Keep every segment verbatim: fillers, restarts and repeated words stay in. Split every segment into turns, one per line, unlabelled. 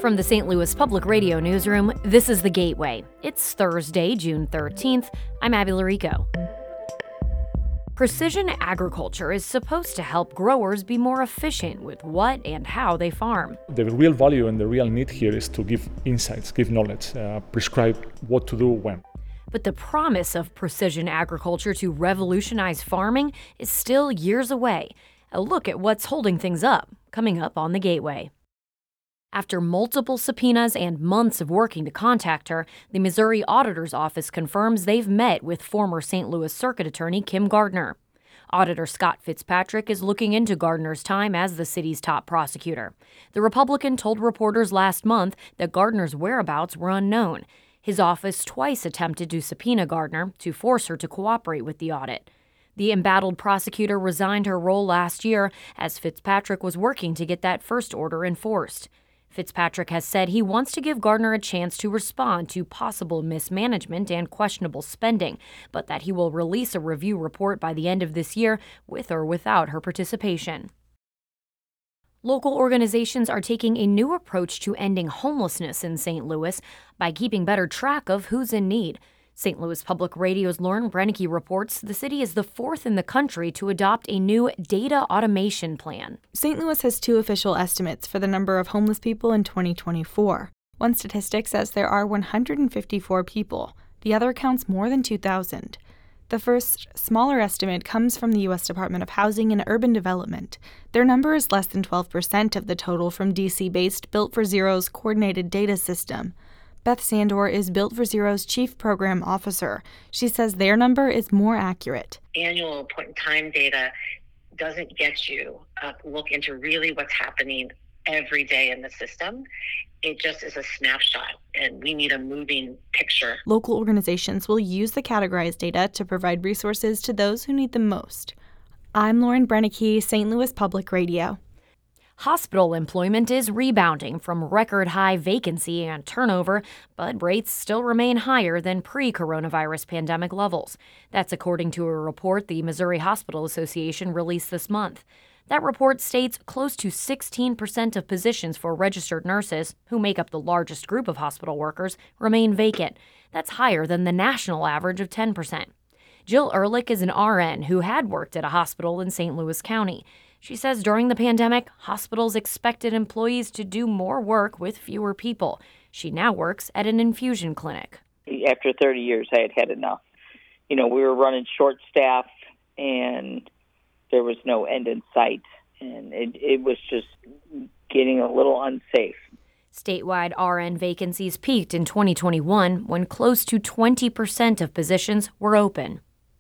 From the Saint Louis Public Radio newsroom, this is The Gateway. It's Thursday, June thirteenth. I'm Abby Larico. Precision agriculture is supposed to help growers be more efficient with what and how they farm.
The real value and the real need here is to give insights, give knowledge, uh, prescribe what to do when.
But the promise of precision agriculture to revolutionize farming is still years away. A look at what's holding things up, coming up on The Gateway. After multiple subpoenas and months of working to contact her, the Missouri Auditor's Office confirms they've met with former Saint Louis Circuit Attorney Kim Gardner. Auditor Scott Fitzpatrick is looking into Gardner's time as the city's top prosecutor. The Republican told reporters last month that Gardner's whereabouts were unknown. His office twice attempted to subpoena Gardner to force her to cooperate with the audit. The embattled prosecutor resigned her role last year as Fitzpatrick was working to get that first order enforced. Fitzpatrick has said he wants to give Gardner a chance to respond to possible mismanagement and questionable spending, but that he will release a review report by the end of this year with or without her participation. Local organizations are taking a new approach to ending homelessness in Saint Louis by keeping better track of who's in need. Saint Louis Public Radio's Lauren Brennicky reports the city is the fourth in the country to adopt a new data automation plan.
Saint Louis has two official estimates for the number of homeless people in twenty twenty-four. One statistic says there are one hundred fifty-four people. The other counts more than two thousand. The first, smaller estimate comes from the U S Department of Housing and Urban Development. Their number is less than twelve percent of the total from D C-based Built for Zero's coordinated data system. Beth Sandor is Built for Zero's chief program officer. She says their number is more accurate.
Annual point-in-time data doesn't get you a look into really what's happening every day in the system. It just is a snapshot, and we need a moving picture.
Local organizations will use the categorized data to provide resources to those who need them most. I'm Lauren Brennicky, Saint Louis Public Radio.
Hospital employment is rebounding from record-high vacancy and turnover, but rates still remain higher than pre-coronavirus pandemic levels. That's according to a report the Missouri Hospital Association released this month. That report states close to sixteen percent of positions for registered nurses, who make up the largest group of hospital workers, remain vacant. That's higher than the national average of ten percent. Jill Ehrlich is an R N who had worked at a hospital in Saint Louis County. She says during the pandemic, hospitals expected employees to do more work with fewer people. She now works at an infusion clinic.
After thirty years, I had had enough. You know, we were running short staff, and there was no end in sight, and it, it was just getting a little unsafe.
Statewide R N vacancies peaked in twenty twenty-one when close to twenty percent of positions were open.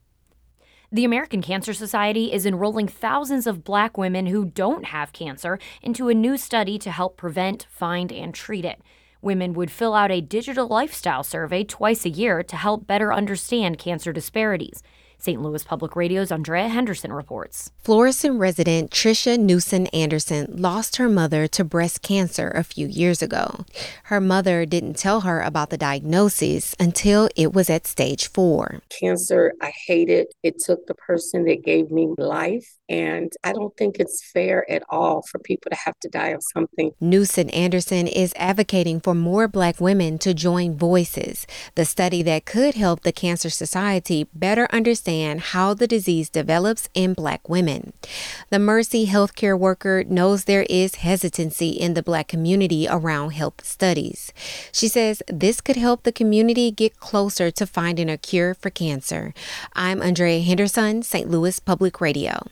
The American Cancer Society is enrolling thousands of Black women who don't have cancer into a new study to help prevent, find, and treat it. Women would fill out a digital lifestyle survey twice a year to help better understand cancer disparities. Saint Louis Public Radio's Andrea Henderson reports.
Florissant resident Tricia Newson Anderson lost her mother to breast cancer a few years ago. Her mother didn't tell her about the diagnosis until it was at stage four.
Cancer, I hate it. It took the person that gave me life, and I don't think it's fair at all for people to have to die of something.
Newson Anderson is advocating for more Black women to join Voices, the study that could help the Cancer Society better understand how the disease develops in Black women. The Mercy healthcare worker knows there is hesitancy in the Black community around health studies. She says this could help the community get closer to finding a cure for cancer. I'm Andrea Henderson, Saint Louis Public Radio.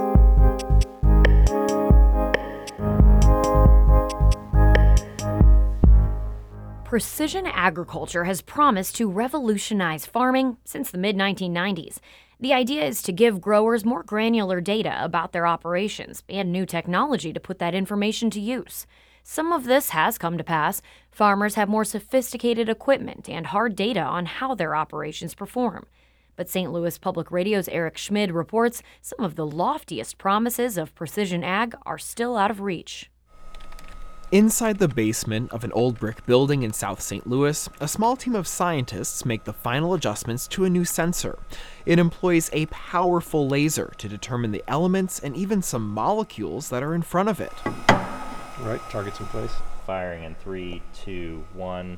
Precision agriculture has promised to revolutionize farming since the mid nineteen nineties. The idea is to give growers more granular data about their operations and new technology to put that information to use. Some of this has come to pass. Farmers have more sophisticated equipment and hard data on how their operations perform. But Saint Louis Public Radio's Eric Schmid reports some of the loftiest promises of precision ag are still out of reach.
Inside the basement of an old brick building in South Saint Louis, a small team of scientists make the final adjustments to a new sensor. It employs a powerful laser to determine the elements and even some molecules that are in front of it.
Right, target's in place.
Firing in three, two, one.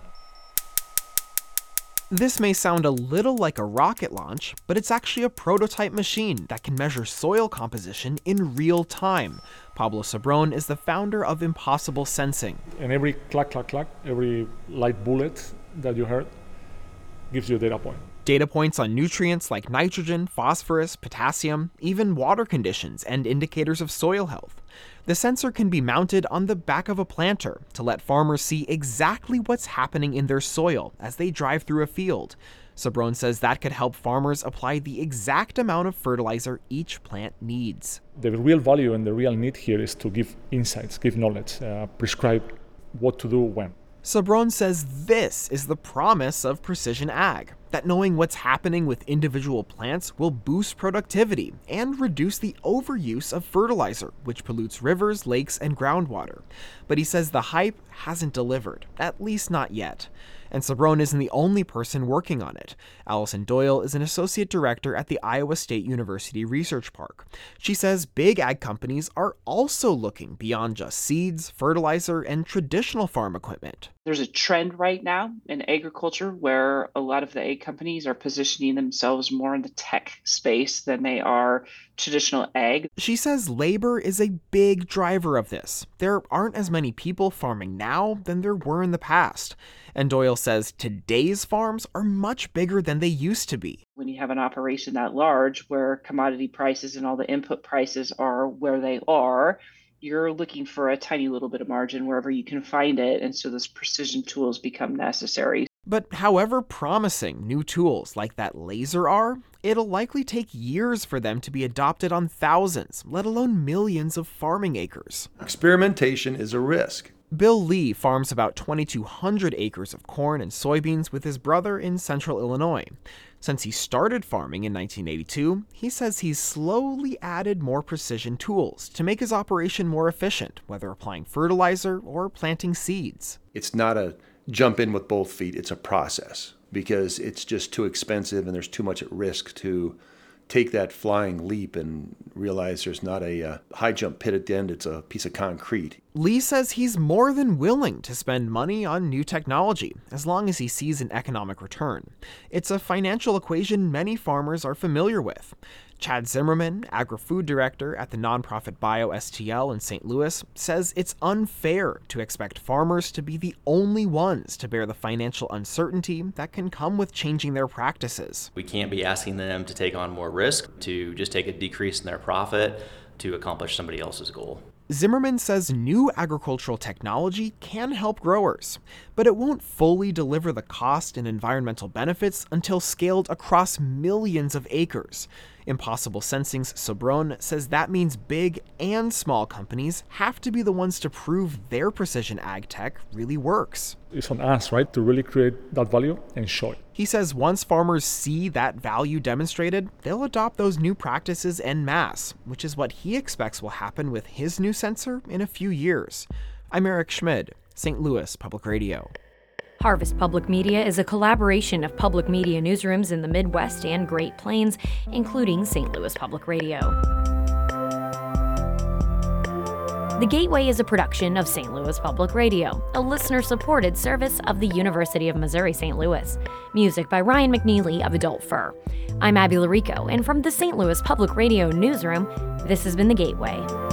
This may sound a little like a rocket launch, but it's actually a prototype machine that can measure soil composition in real time. Pablo Sobron is the founder of Impossible Sensing.
And every clack, clack, clack, every light bullet that you heard gives you a data point.
Data points on nutrients like nitrogen, phosphorus, potassium, even water conditions and indicators of soil health. The sensor can be mounted on the back of a planter to let farmers see exactly what's happening in their soil as they drive through a field. Sobron says that could help farmers apply the exact amount of fertilizer each plant needs.
The real value and the real need here is to give insights, give knowledge, uh, prescribe what to do when.
Sobron says this is the promise of precision ag, that knowing what's happening with individual plants will boost productivity and reduce the overuse of fertilizer, which pollutes rivers, lakes, and groundwater. But he says the hype hasn't delivered, at least not yet. And Sobron isn't the only person working on it. Allison Doyle is an associate director at the Iowa State University Research Park. She says big ag companies are also looking beyond just seeds, fertilizer, and traditional farm equipment.
There's a trend right now in agriculture where a lot of the ag companies are positioning themselves more in the tech space than they are traditional ag.
She says labor is a big driver of this. There aren't as many people farming now than there were in the past. And Doyle says today's farms are much bigger than they used to be.
When you have an operation that large where commodity prices and all the input prices are where they are, you're looking for a tiny little bit of margin wherever you can find it, and so those precision tools become necessary.
But however promising new tools like that laser are, it'll likely take years for them to be adopted on thousands, let alone millions of farming acres.
Experimentation is a risk.
Bill Lee farms about twenty-two hundred acres of corn and soybeans with his brother in central Illinois. Since he started farming in nineteen eighty-two, he says he's slowly added more precision tools to make his operation more efficient, whether applying fertilizer or planting seeds.
It's not a jump in with both feet, it's a process, because it's just too expensive and there's too much at risk to take that flying leap and realize there's not a uh, high jump pit at the end, it's a piece of concrete.
Lee says he's more than willing to spend money on new technology, as long as he sees an economic return. It's a financial equation many farmers are familiar with. Chad Zimmerman, agri-food director at the nonprofit BioSTL in Saint Louis, says it's unfair to expect farmers to be the only ones to bear the financial uncertainty that can come with changing their practices.
We can't be asking them to take on more risk, to just take a decrease in their profit to accomplish somebody else's goal.
Zimmerman says new agricultural technology can help growers, but it won't fully deliver the cost and environmental benefits until scaled across millions of acres. Impossible Sensing's Sobron says that means big and small companies have to be the ones to prove their precision ag tech really works.
It's on us, right, to really create that value and show it.
He says once farmers see that value demonstrated, they'll adopt those new practices en masse, which is what he expects will happen with his new sensor in a few years. I'm Eric Schmid, Saint Louis Public Radio.
Harvest Public Media is a collaboration of public media newsrooms in the Midwest and Great Plains, including Saint Louis Public Radio. The Gateway is a production of Saint Louis Public Radio, a listener-supported service of the University of Missouri-Saint Louis. Music by Ryan McNeely of Adult Fur. I'm Abby Larico, and from the Saint Louis Public Radio newsroom, this has been The Gateway.